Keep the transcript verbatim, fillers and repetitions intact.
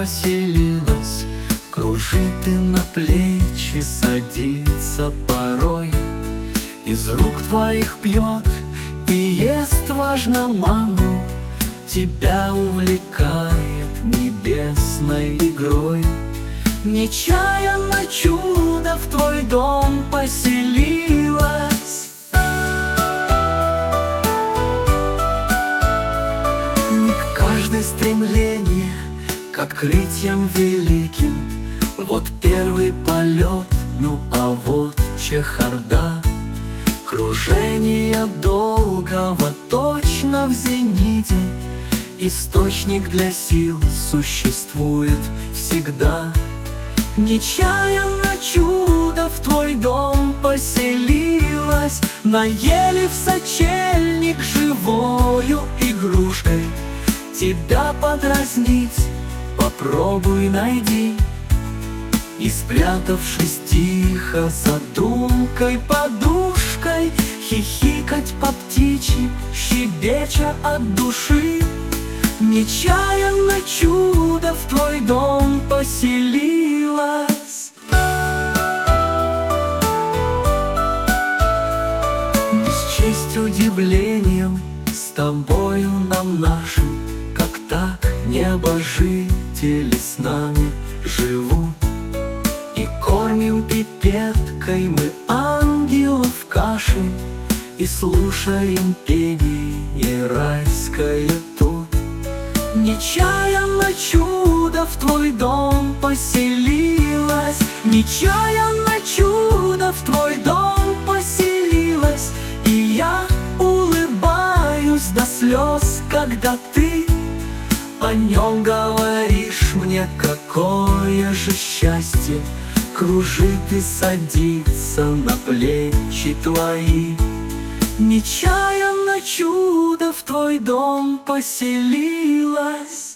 поселилась, кружит и на плечи садится порой. Из рук твоих пьет и ест важно мангу, тебя увлекает небесной игрой. Нечаянно чудо в твой дом поселилось. Не к каждой стремление к открытиям великим. Вот первый полет, ну а вот чехарда. Кружение долгого точно в зените. Источник для сил существует всегда. Нечаянно чудо в твой дом поселилось. Наели в сочельник живою игрушкой. Тебя подразнить попробуй найди. И спрятавшись тихо задумкой подушкой, хихикать по птичьи, щебеча от души. Нечаянно чудо в твой дом поселилось. Не счесть удивлением с тобою нам нашим, как так небожители с нами живут. И кормим пипеткой мы ангелов каши, и слушаем пение райское тут. Нечаянно чудо в твой дом поселилось. Нечаянно чудо в твой дом поселилось. И я улыбаюсь до слез, когда ты о нем говоришь мне. Какое же счастье кружит и садится на плечи твои. Нечаянно чудо в твой дом поселилось.